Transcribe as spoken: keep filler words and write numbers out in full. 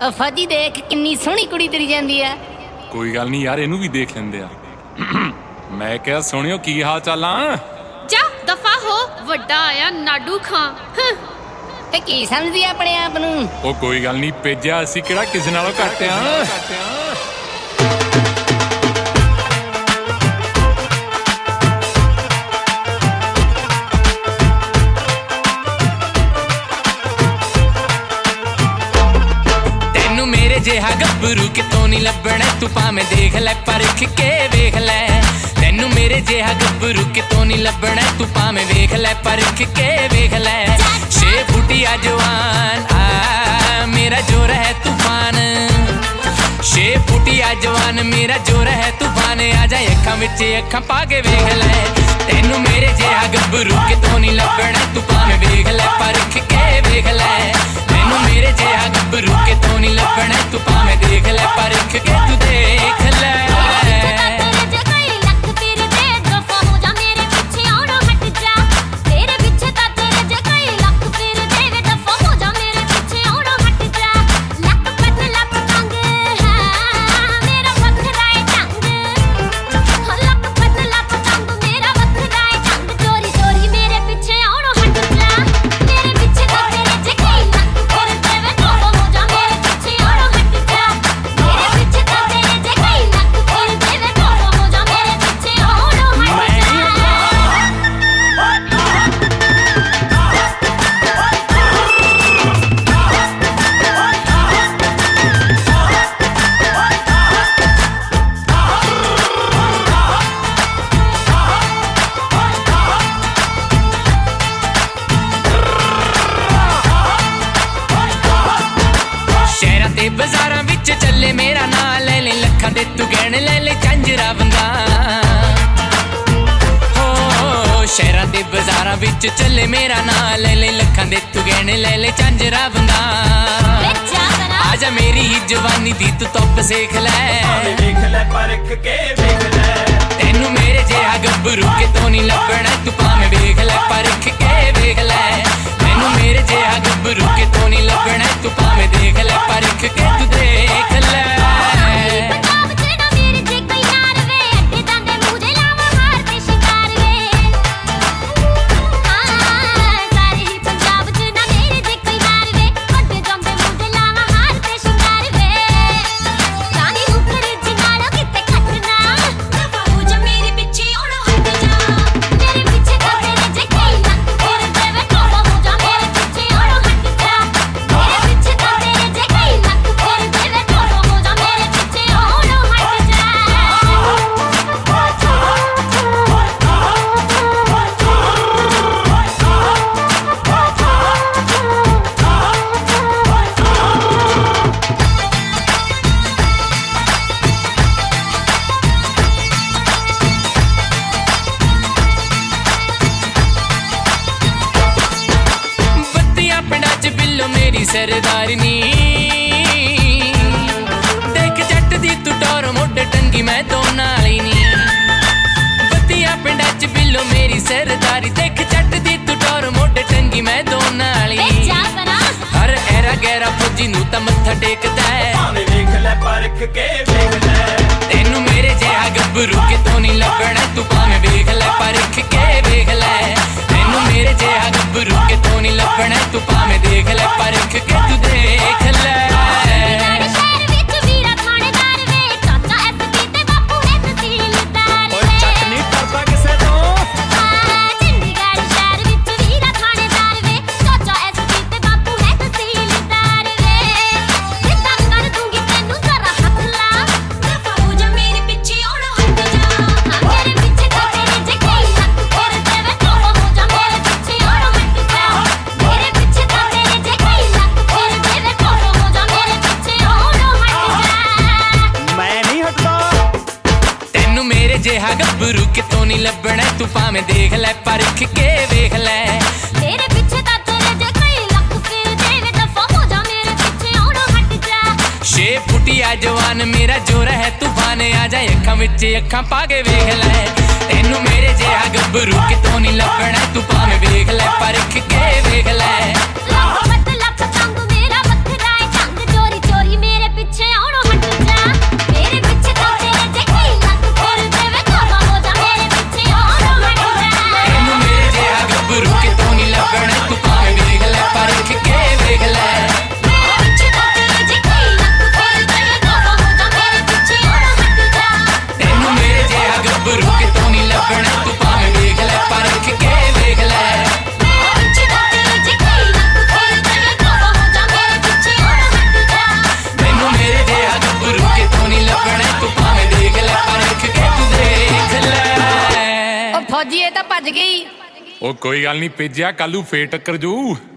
ਫੌਜੀ ਦੇਖ ਕਿੰਨੀ ਸੋਹਣੀ ਕੁੜੀ ਤੁਰੀ ਜਾਂਦੀ ਆ। ਕੋਈ ਗੱਲ ਨਹੀਂ ਯਾਰ, ਇਹਨੂੰ ਵੀ ਦੇਖ ਲੈਂਦੇ ਆ। ਮੈਂ ਕਿਹਾ ਸੁਣਿਓ ਕੀ ਹਾਲ ਚਾਲਾਂ। ਜਾ ਦਫਾ ਹੋ, ਵੱਡਾ ਆਇਆ ਨਾਡੂ ਖਾਂ। ਤੇ ਕੀ ਸਮਝਦੀ ਆਪਣੇ ਆਪ ਨੂੰ? ਉਹ ਕੋਈ ਗੱਲ ਨਹੀਂ ਭੇਜਿਆ, ਅਸੀਂ ਕਿਹੜਾ ਕਿਸੇ ਨਾਲੋਂ ਘੱਟ ਆ। ਤੈਨੂੰ ਮੇਰੇ ਜਿਹਾ ਗੱਭਰੂ ਕਿਤੋਂ ਨੀ ਲੱਭਣਾ, ਤੂੰ ਭਾਵੇਂ ਦੇਖ ਲੈ ਪਰਖ ਕੇ ਵੇਖ ਲੈ। ਤੈਨੂੰ ਮੇਰੇ ਜਿਹਾ ਗੱਭਰੂ ਕਿਤੋਂ ਨੀ ਲੱਭਣਾ, ਤੂੰ ਭਾਵੇਂ ਵੇਖ ਲੈ ਪਰਖ ਕੇ ਵੇਖ ਲੈ। ਛੇ ਫੁੱਟਿਆ ਜਵਾਨ ਆ ਮੇਰਾ ਜੋਰ ਹੈ ਤੂਫਾਨ, ਛੇ ਫੁੱਟਿਆ ਜਵਾਨ ਮੇਰਾ ਜੋਰ ਹੈ ਤੂਫਾਨ। ਆ ਜਾ ਅੱਖਾਂ ਵਿੱਚ ਅੱਖਾਂ ਪਾ ਕੇ ਵੇਖ ਲੈ। ਤੈਨੂੰ ਮੇਰੇ ਜਿਹਾ ਗੱਭਰੂ ਕਿਤੋਂ ਨੀ ਲੱਭਣਾ, ਤੂੰ ਭਾਵੇਂ ਵੇਖ ਲੈ ਪਰਖ ਕੇ ਵੇਖ ਲੈ। ਤੈਨੂੰ ਮੇਰੇ ਜਿਹਾ ਗੱਭਰੂ ਕਿਤੋਂ ਨੀ ਲੱਭਣਾ, ਤੂੰ ਭਾਵੇਂ ਦੇਖ ਲੈ ਪਰਖ ਕੇ ਤੂੰ ਦੇਖ ਲੈ। ਬਾਜ਼ਾਰਾਂ ਵਿੱਚ ਚੱਲੇ ਮੇਰਾ ਨਾਂ ਲੈ ਲੈ, ਲੱਖਾਂ ਦੇ ਤੂੰ ਗਹਿਣੇ ਲੈ ਲੈ ਝਾਂਜਰਾ ਵੰਗਾ। ਹੋ ਸ਼ਹਿਰਾਂ ਦੇ ਬਾਜ਼ਾਰਾਂ ਵਿੱਚ ਚੱਲੇ ਮੇਰਾ ਨਾਂ ਲੈ ਲੈ, ਲੱਖਾਂ ਦੇ ਤੂੰ ਗਹਿਣੇ ਲੈ ਲੈ ਝਾਂਜਰਾ ਵੰਗਾ। ਆਜਾ ਮੇਰੀ ਹੀ ਜਵਾਨੀ ਦੀ ਤੂੰ ਧੁੱਪ ਸੇਖ ਲੈ, ਵੇਖ ਲੈ ਪਰਖ ਕੇ ਵੇਖ ਲੈ। ਤੈਨੂੰ ਮੇਰੇ ਜਿਹਾ ਗੱਭਰੂ ਕਿਤੋਂ ਨੀ ਲੱਭਣਾ, ਤੂੰ ਭਾਵੇਂ ਵੇਖ ਲੈ ਪਰਖ ਕੇ ਵੇਖ ਲੈ। ਮੈਨੂੰ ਮੇਰੇ ਜਿਹਾ ਗੱਭਰੂ ਕਿਤੋਂ ਨੀ ਲੱਭਣਾ, ਤੂੰ ਭਾਵੇਂ ਦੇਖ ਲੈ ਪਰਖ ਕੇ ਤੂੰ ਦੇਖ ਲੈ। ਸਰਦਾਰਨੀ ਦੇਖ ਜੱਟ ਦੀ ਤੂੰ ਟੋਰ ਮੋਢੇ ਟੰਗੀ ਮੈਂ ਦੋ ਨਾਲੀ ਨੀ। ਬੱਤੀਆਂ ਪਿੰਡਾਂ ਚ ਬਿੱਲੋ ਮੇਰੀ ਸਰਦਾਰੀ, ਦੇਖ ਜੱਟ ਦੀ ਤੂੰ ਟੋਰ ਮੋਢੇ ਟੰਗੀ ਮੈਂ ਦੋ ਨਾਲੀ। ਹਰ ਐਰਾ ਗੈਰਾ ਫੌਜੀ ਨੂੰ ਤਾਂ ਮੱਥਾ ਟੇਕਦਾ ਹੈ, ਭਾਵੇਂ ਵੇਖ ਲੈ ਪਰਖ ਕੇ ਵੇਖ ਲੈ। ਤੈਨੂੰ ਮੇਰੇ ਜਿਹਾ ਗੱਭਰੂ ਕਿਤੋਂ ਨੀ ਲੱਭਣਾ, ਤੂੰ ਭਾਵੇਂ ਵੇਖ ਲੈ ਪਰਖ ਕੇ ਵੇਖ ਲੈ। ਤੈਨੂੰ ਮੇਰੇ ਜਿਹਾ ਗੱਭਰੂ ਕਿਤੋਂ ਨੀ ਲੱਭਣਾ, ਤੂੰ ਭਾਵੇਂ ਦੇਖ ਲੈ ਪਰਖ ਕੇ ਤੂੰ ਦੇਖ ਲੈ। ਜਿਹਾ ਗੱਭਰੂ ਕਿਤੋਂ ਨੀ ਲੱਭਣਾ, ਤੂੰ ਭਾਵੇਂ ਦੇਖ ਲੈ ਪਰਖ ਕੇ ਵੇਖ ਲੈ। ਤੇਰੇ ਪਿੱਛੇ ਤਾਂ ਤੇਰੇ ਜੇ ਕਈ ਲੱਖ ਫਿਰਦੇ ਵੇ, ਦਫਾ ਹੋ ਜਾ ਮੇਰੇ ਪਿੱਛੇ ਆਉਣੋਂ ਹਟ ਜਾ। ਛੇ ਫੁੱਟਿਆ ਜਵਾਨ ਮੇਰਾ ਜੋਰ ਹੈ ਤੂਫਾਨ, ਆ ਜਾ ਅੱਖਾਂ ਵਿੱਚ ਅੱਖਾਂ ਪਾ ਕੇ ਵੇਖ ਲੈ। ਤੈਨੂੰ ਮੇਰੇ ਜਿਹਾ ਗੱਭਰੂ ਕਿਤੋਂ ਨੀ ਲੱਭਣਾ, ਤੂੰ ਭਾਵੇਂ ਵੇਖ ਲੈ ਪਰਖ ਕੇ ਵੇਖ ਲੈ। ਲੱਖ ਲੱਖ ਤੰਗ ਮੇਰਾ ਵੱਖਰਾ ਏ ਢੰਗ, ਚੋਰੀ ਚੋਰੀ ਫੌਜੀ ਇਹ ਤਾਂ ਭੱਜ ਗਈ। ਉਹ ਕੋਈ ਗੱਲ ਨਹੀਂ ਭੇਜਿਆ, ਕੱਲੂ ਫੇਰ ਟੱਕਰ ਜੂ।